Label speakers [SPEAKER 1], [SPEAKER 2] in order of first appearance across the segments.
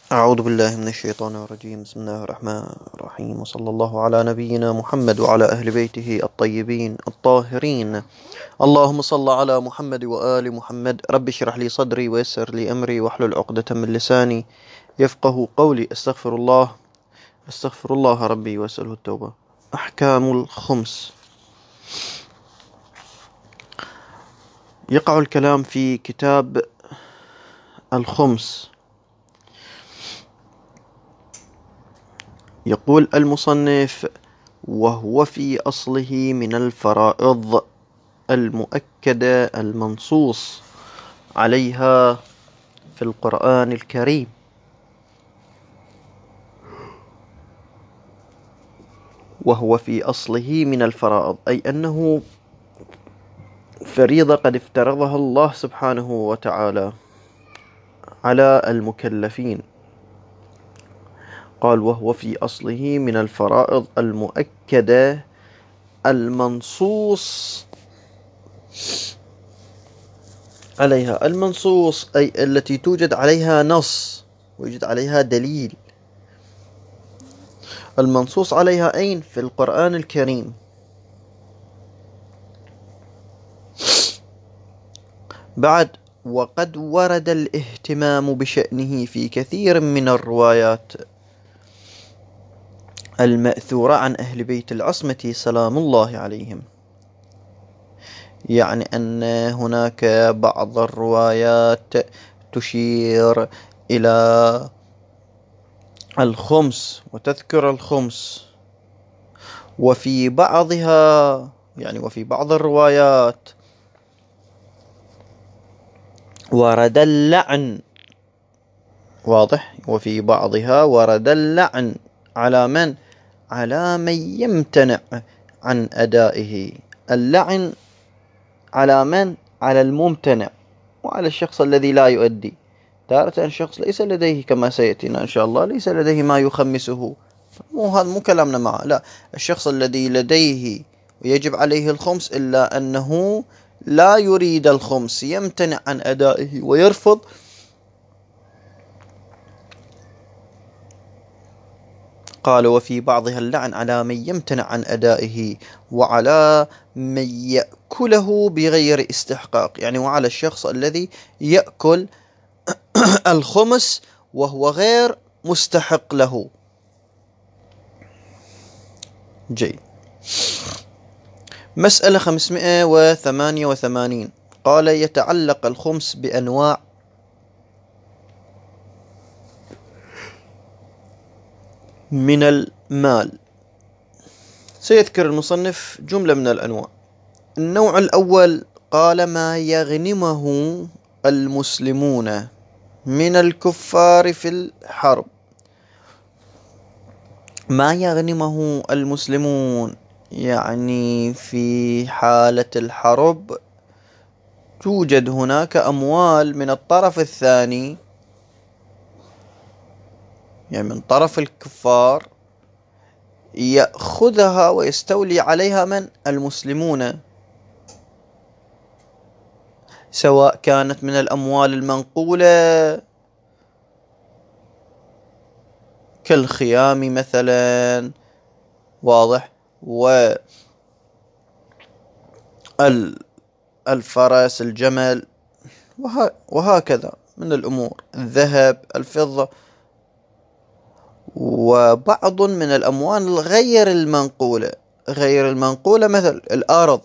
[SPEAKER 1] أعوذ بالله من الشيطان الرجيم. بسم الله الرحمن الرحيم، وصلى الله على نبينا محمد وعلى أهل بيته الطيبين الطاهرين. اللهم صل على محمد وآل محمد. رب اشرح لي صدري ويسر لي أمري واحلل عقدة من لساني يفقه قولي. أستغفر الله ربي وأسأله التوبة. أحكام الخمس. يقع الكلام في كتاب الخمس. يقول المصنف: وهو في أصله من الفرائض المؤكدة المنصوص عليها في القرآن الكريم. وهو في أصله من الفرائض أي أنه فريضة قد افترضها الله سبحانه وتعالى على المكلفين. قال: وهو في أصله من الفرائض المؤكدة المنصوص عليها. المنصوص أي التي توجد عليها نص ويوجد عليها دليل. المنصوص عليها أين؟ في القرآن الكريم. بعد: وقد ورد الاهتمام بشأنه في كثير من الروايات المأثورة عن أهل بيت العصمة سلام الله عليهم. يعني أن هناك بعض الروايات تشير إلى الخمس وتذكر الخمس، وفي بعضها وفي بعض الروايات ورد اللعن. واضح؟ وفي بعضها ورد اللعن على من؟ على من يمتنع عن أدائه. اللعن على من؟ على الممتنع وعلى الشخص الذي لا يؤدي. تارة الشخص ليس لديه، كما سيأتينا إن شاء الله، ليس لديه ما يخمسه، هذا مو كلامنا معه. لا، الشخص الذي لديه ويجب عليه الخمس إلا أنه لا يريد الخمس، يمتنع عن أدائه ويرفض. قال: وفي بعضها اللعن على من يمتنع عن أدائه وعلى من يأكله بغير استحقاق. يعني وعلى الشخص الذي يأكل الخمس وهو غير مستحق له. جيد. مسألة 588. قال: يتعلق الخمس بأنواع من المال. سيذكر المصنف جملة من الأنواع. النوع الأول قال: ما يغنمه المسلمون من الكفار في الحرب. ما يغنمه المسلمون يعني في حالة الحرب توجد هناك أموال من الطرف الثاني، يعني من طرف الكفار، يأخذها ويستولي عليها من؟ المسلمون، سواء كانت من الأموال المنقولة كالخيام مثلا، واضح، والفرس الجمل، وهكذا من الأمور، الذهب الفضة، وبعض من الأموال غير المنقولة. غير المنقولة مثل الأرض،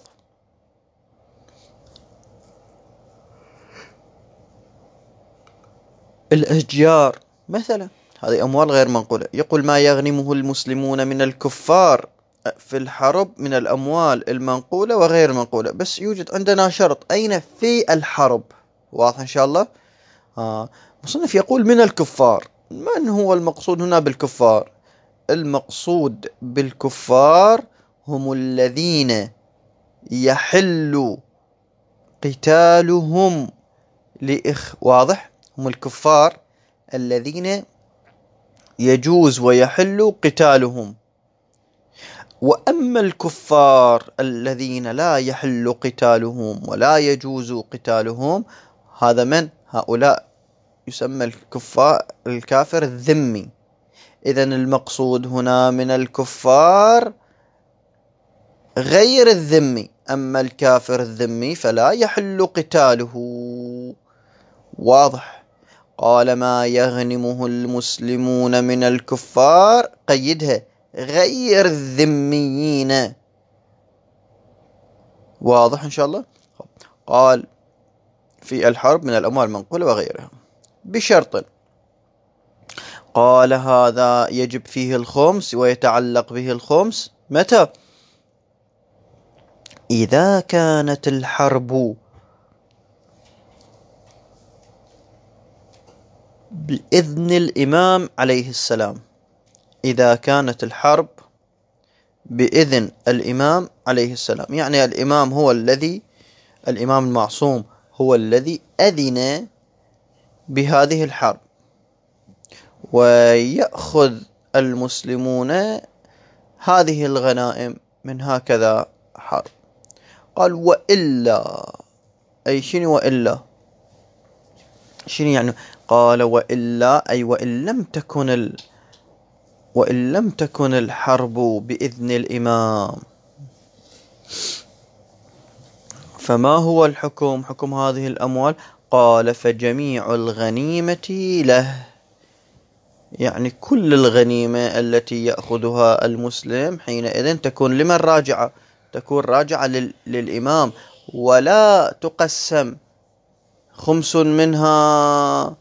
[SPEAKER 1] الأشجار مثلا، هذه أموال غير منقولة. يقول: ما يغنمه المسلمون من الكفار في الحرب من الأموال المنقولة وغير المنقولة. بس يوجد عندنا شرط: أين؟ في الحرب. واضح إن شاء الله؟ مصنف يقول من الكفار. من هو المقصود هنا بالكفار؟ المقصود بالكفار هم الذين يحل قتالهم واضح؟ هم الكفار الذين يجوز ويحل قتالهم. وأما الكفار الذين لا يحل قتالهم ولا يجوز قتالهم، هذا من؟ هؤلاء يسمى الكافر الذمي. إذن المقصود هنا من الكفار غير الذمي، أما الكافر الذمي فلا يحل قتاله. واضح. قال ما يغنمه المسلمون من الكفار، قيدها غير الذميين. واضح إن شاء الله. قال في الحرب من الأموال المنقولة وغيرها بشرط. قال هذا يجب فيه الخمس ويتعلق به الخمس متى؟ إذا كانت الحرب بإذن الإمام عليه السلام. إذا كانت الحرب بإذن الإمام عليه السلام، يعني الإمام الإمام المعصوم هو الذي أذن بهذه الحرب، ويأخذ المسلمون هذه الغنائم من هكذا حرب. قال وإلا، أي شنو وإلا؟ شنو يعني؟ قال وإلا أي وإن لم تكن الحرب بإذن الإمام، فما هو الحكم؟ حكم هذه الأموال. قال فجميع الغنيمة له، يعني كل الغنيمة التي يأخذها المسلم حينئذ تكون لمن راجعة؟ تكون راجعة للإمام، ولا تقسم. خمس منها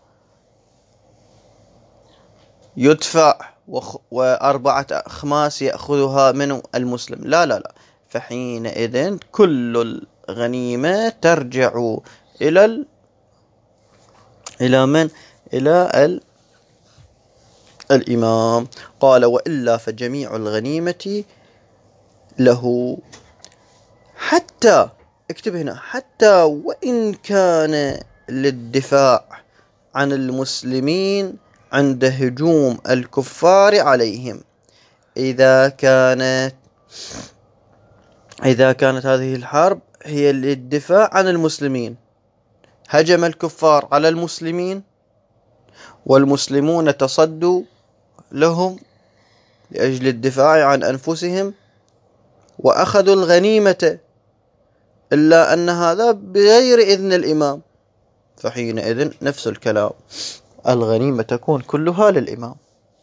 [SPEAKER 1] يدفع وأربعة أخماس يأخذها من المسلم، لا لا لا. فحينئذ كل الغنيمة ترجع إلى من؟ إلى الإمام. قال وإلا فجميع الغنيمة له، حتى اكتب هنا حتى وإن كان للدفاع عن المسلمين عند هجوم الكفار عليهم. إذا كانت هذه الحرب هي للدفاع عن المسلمين، هجم الكفار على المسلمين والمسلمون تصدوا لهم لأجل الدفاع عن أنفسهم وأخذوا الغنيمة، إلا أن هذا بغير إذن الإمام، فحينئذ نفس الكلام، الغنيمة تكون كلها للإمام.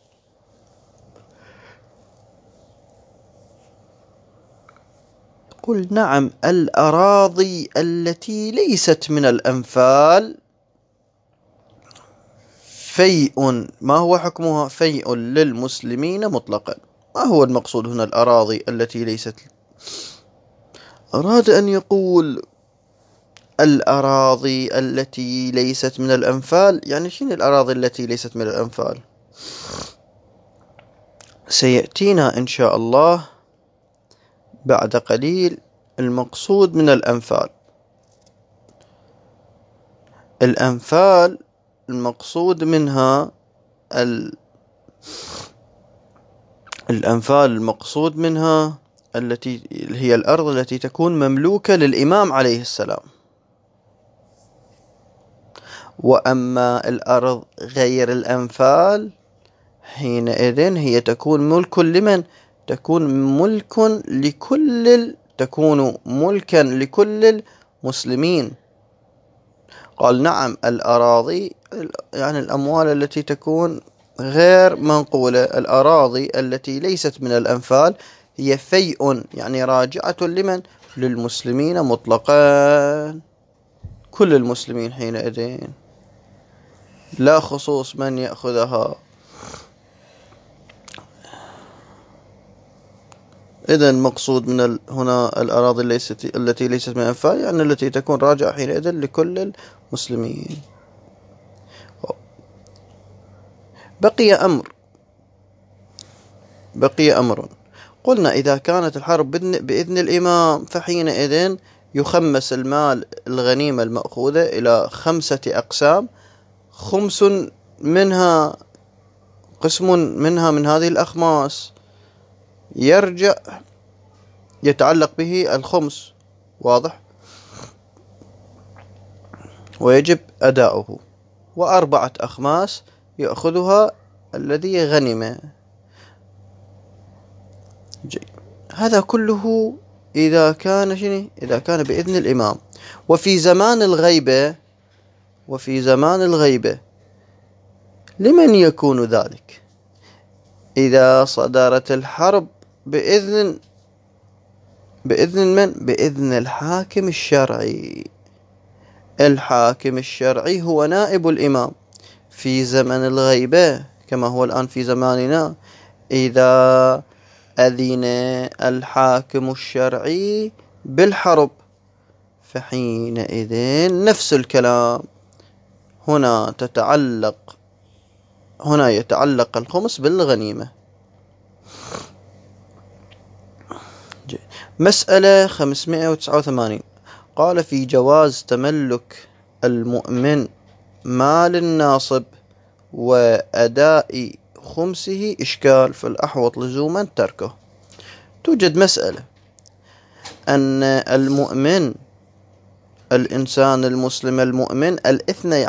[SPEAKER 1] قل نعم الأراضي التي ليست من الأنفال فيء. ما هو حكمها؟ فيء للمسلمين مطلقا. ما هو المقصود هنا الأراضي التي ليست؟ أراد أن يقول الأراضي التي ليست من الأنفال، يعني شنو الأراضي التي ليست من الأنفال؟ سيأتينا إن شاء الله بعد قليل المقصود من الأنفال. الأنفال المقصود منها الأنفال المقصود منها التي هي الأرض التي تكون مملوكة للإمام عليه السلام. وأما الأرض غير الأنفال حينئذ هي تكون ملك لمن؟ تكون ملكا لكل المسلمين. قال نعم الأراضي، يعني الأموال التي تكون غير منقولة، الأراضي التي ليست من الأنفال هي فيء، يعني راجعة لمن؟ للمسلمين مطلقا، كل المسلمين حينئذ، لا خصوص من يأخذها. إذن المقصود من هنا الأراضي التي ليست من الأنفال، يعني التي تكون راجعة حينئذ لكل المسلمين. بقي أمر. قلنا إذا كانت الحرب بإذن الإمام فحينئذ يخمس المال الغنيمة المأخوذة إلى 5 أقسام. قسم منها من هذه الأخماس يتعلق به الخمس، واضح، ويجب أداؤه. و4 أخماس يأخذها الذي غنم. هذا كله إذا كان بإذن الإمام. وفي زمان الغيبة لمن يكون ذلك؟ إذا صدرت الحرب بإذن من؟ بإذن الحاكم الشرعي. الحاكم الشرعي هو نائب الإمام. في زمن الغيبة كما هو الآن في زماننا، إذا أذن الحاكم الشرعي بالحرب فحينئذ نفس الكلام. هنا يتعلق الخمس بالغنيمة. مسألة 589. قال في جواز تملك المؤمن مال الناصب وأداء خمسه إشكال، فالأحوط لزوما تركه. توجد مسألة أن المؤمن، الإنسان المسلم المؤمن الاثني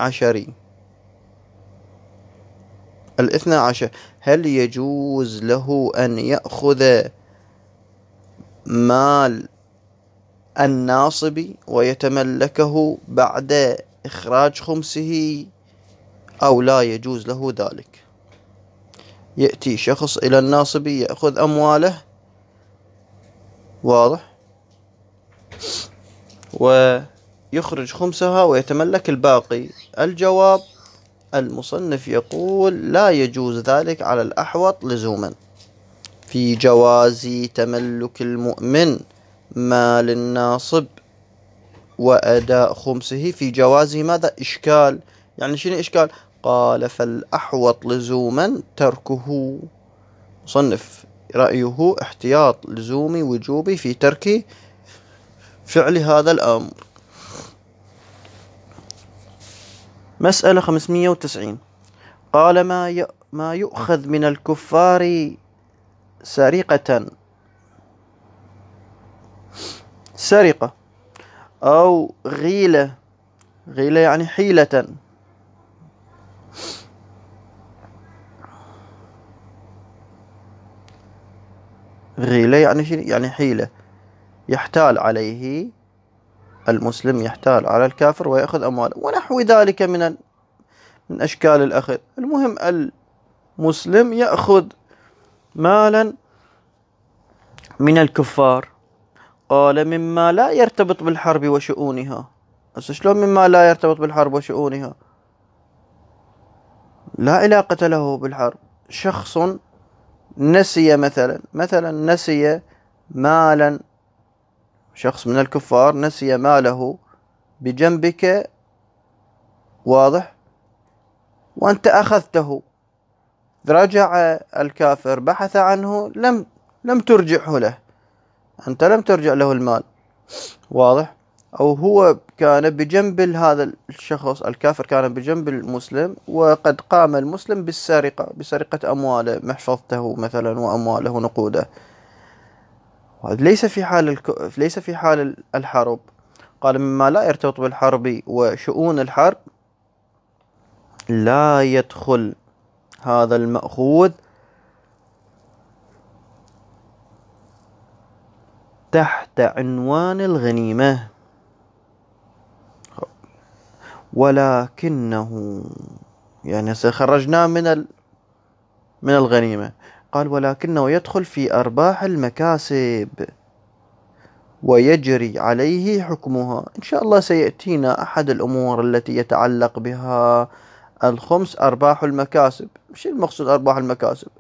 [SPEAKER 1] عشر، هل يجوز له أن يأخذ مال الناصب ويتملكه بعد إخراج خمسه أو لا يجوز له ذلك؟ يأتي شخص إلى الناصب يأخذ أمواله، واضح، ويخرج خمسها ويتملك الباقي. الجواب، المصنف يقول لا يجوز ذلك على الأحوط لزوما. في جواز تملك المؤمن مال الناصب وأداء خمسه، في جوازه ماذا؟ إشكال. يعني شنو إشكال؟ قال فالأحوط لزوما تركه. مصنف رأيه احتياط لزومي وجوبي في ترك فعل هذا الأمر. مسألة 590. قال ما يؤخذ من الكفار سرقة أو غيلة يعني حيلة. غيلة يعني يعني حيلة، يحتال عليه المسلم، يحتال على الكافر ويأخذ أمواله ونحو ذلك من أشكال الأخذ. المهم المسلم يأخذ مالا من الكفار. قال مما لا يرتبط بالحرب وشؤونها. شلون مما لا يرتبط بالحرب وشؤونها؟ لا علاقة له بالحرب. شخص نسي مثلا نسي مالا، شخص من الكفار نسي ماله بجنبك، واضح، وأنت أخذته، رجع الكافر بحث عنه، لم ترجعه له، أنت لم ترجع له المال، واضح. أو هو كان بجنب هذا الشخص الكافر، كان بجنب المسلم، وقد قام المسلم بسرقة أمواله، محفظته مثلا وأمواله نقوده. ليس في حال الحرب. قال مما لا يرتبط بالحرب وشؤون الحرب لا يدخل هذا المأخوذ تحت عنوان الغنيمة، ولكنه يعني سخرجناه من الغنيمة. قال ولكنه يدخل في أرباح المكاسب ويجري عليه حكمها. إن شاء الله سيأتينا أحد الأمور التي يتعلق بها الخمس، أرباح المكاسب. مش المقصود أرباح المكاسب،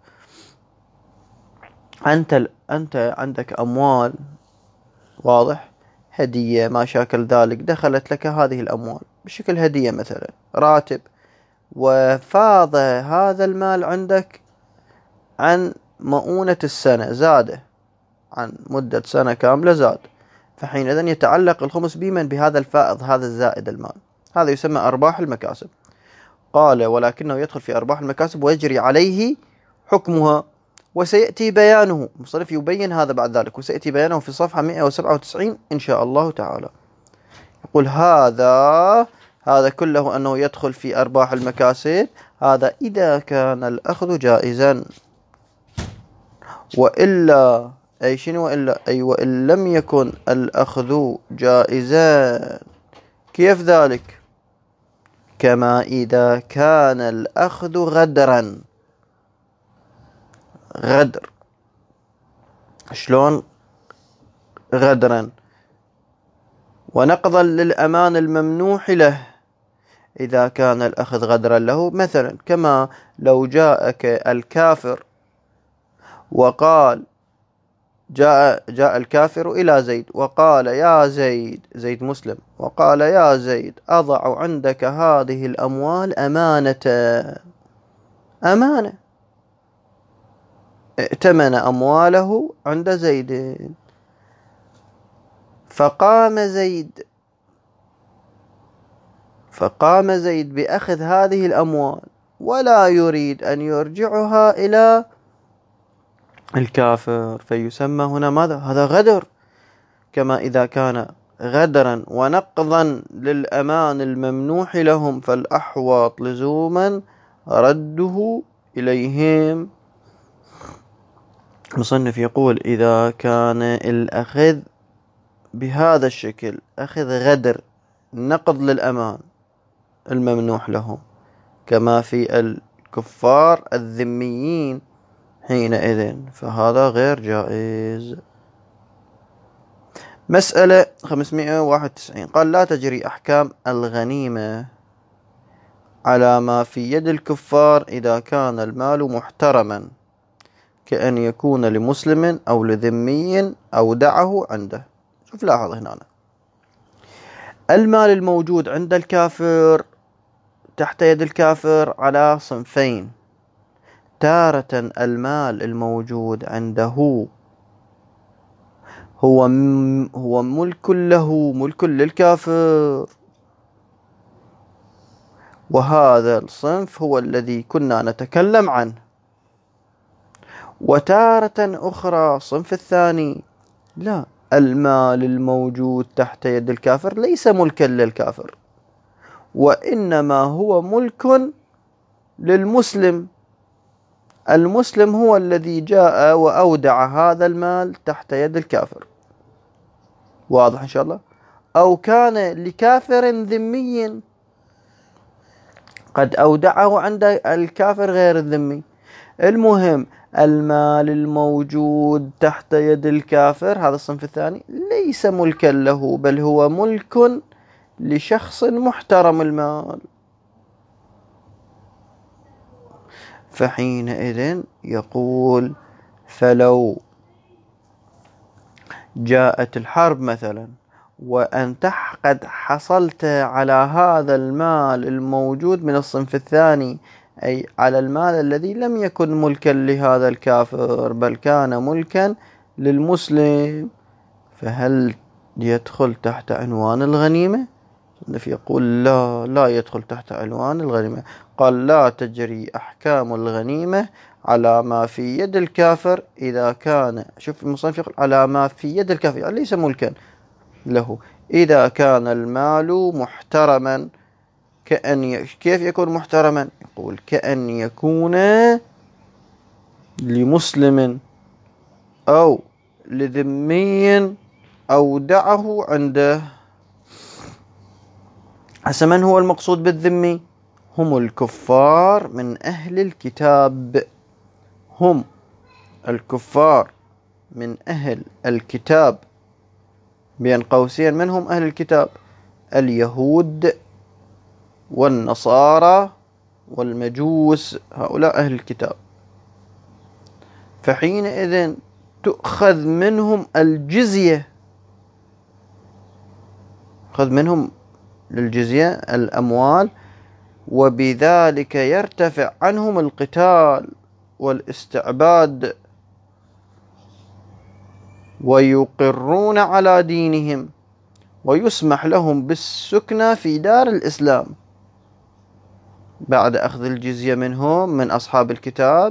[SPEAKER 1] أنت عندك أموال، واضح، هدية ما شاكل ذلك، دخلت لك هذه الأموال بشكل هدية، مثلا راتب، وفاض هذا المال عندك عن مؤونة السنة، زاد عن مدة سنة كاملة، زاد، فحينئذ يتعلق الخمس بمن؟ بهذا الفائض، هذا الزائد المال، هذا يسمى أرباح المكاسب. قال ولكنه يدخل في أرباح المكاسب ويجري عليه حكمها، وسيأتي بيانه. المصنف يبين هذا بعد ذلك، وسيأتي بيانه في صفحة 197 إن شاء الله تعالى. يقول هذا هذا كله أنه يدخل في أرباح المكاسب. هذا إذا كان الأخذ جائزا، وإلا أي شنو وإلا أي وإن لم يكن الأخذ جائزا. كيف ذلك؟ كما إذا كان الأخذ غدرا. غدر، شلون غدرا؟ ونقضا للأمان الممنوح له. إذا كان الأخذ غدرا له، مثلا كما لو جاءك الكافر وقال، جاء الكافر إلى زيد وقال يا زيد، زيد مسلم، وقال يا زيد أضع عندك هذه الأموال أمانة. ائتمن أمواله عند زيد. فقام زيد بأخذ هذه الأموال ولا يريد أن يرجعها إلى الكافر، فيسمى هنا ماذا؟ هذا غدر. كما إذا كان غدرا ونقضا للأمان الممنوح لهم، فالأحوط لزوما رده إليهم. المصنف يقول إذا كان الأخذ بهذا الشكل، أخذ غدر، نقض للأمان الممنوح لهم، كما في الكفار الذميين، حينئذ فهذا غير جائز. مسألة 591 قال لا تجري أحكام الغنيمة على ما في يد الكفار إذا كان المال محترما، كأن يكون لمسلم أو لذمي أودعه عنده. شوف لاحظ هنا، المال الموجود عند الكافر تحت يد الكافر على صنفين. تارة المال الموجود عنده هو ملك له، ملك للكافر، وهذا الصنف هو الذي كنا نتكلم عنه. وتارة أخرى الصنف الثاني لا، المال الموجود تحت يد الكافر ليس ملكا للكافر، وإنما هو ملك للمسلم. المسلم هو الذي جاء وأودع هذا المال تحت يد الكافر. واضح إن شاء الله؟ أو كان لكافر ذمي قد أودعه عند الكافر غير الذمي. المهم المال الموجود تحت يد الكافر، هذا الصنف الثاني، ليس ملكا له، بل هو ملك لشخص محترم المال. فحينئذ يقول فلو جاءت الحرب مثلا وأنت قد حصلت على هذا المال الموجود من الصنف الثاني، أي على المال الذي لم يكن ملكا لهذا الكافر بل كان ملكا للمسلم، فهل يدخل تحت عنوان الغنيمة؟ يقول لا يدخل تحت عنوان الغنيمة. قال لا تجري أحكام الغنيمة على ما في يد الكافر إذا كان، شوف المصنف يقول على ما في يد الكافر، يعني ليس ملكا له، إذا كان المال محترما. كيف يكون محترما؟ يقول كأن يكون لمسلم أو لذمي أودعه عنده. هسه من هو المقصود بالذمي؟ هم الكفار من أهل الكتاب. هم الكفار من أهل الكتاب، بين قوسين من هم أهل الكتاب؟ اليهود والنصارى والمجوس، هؤلاء أهل الكتاب. فحينئذ تؤخذ منهم الجزية، خذ منهم للجزية الأموال، وبذلك يرتفع عنهم القتال والاستعباد، ويقرون على دينهم، ويسمح لهم بالسكنى في دار الإسلام بعد أخذ الجزية منهم من أصحاب الكتاب.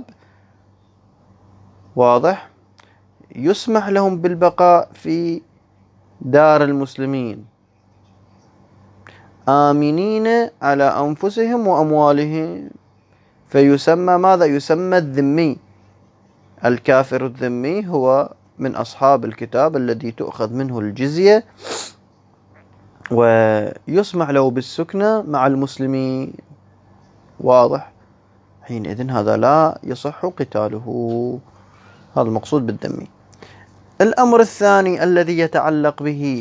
[SPEAKER 1] واضح؟ يسمح لهم بالبقاء في دار المسلمين. آمنين على أنفسهم وأموالهم. فيسمى ماذا؟ يسمى الذمي. الكافر الذمي هو من أصحاب الكتاب الذي تؤخذ منه الجزية ويسمح له بالسكنة مع المسلمين. واضح؟ حينئذ هذا لا يصح قتاله. هذا المقصود بالذمي. الأمر الثاني الذي يتعلق به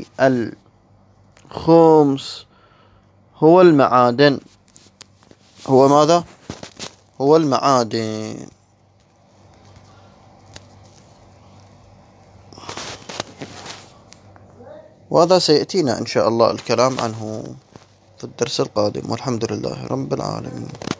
[SPEAKER 1] الخمس هو المعادن. هو ماذا؟ هو المعادن. وهذا سيأتينا إن شاء الله الكلام عنه في الدرس القادم، والحمد لله رب العالمين.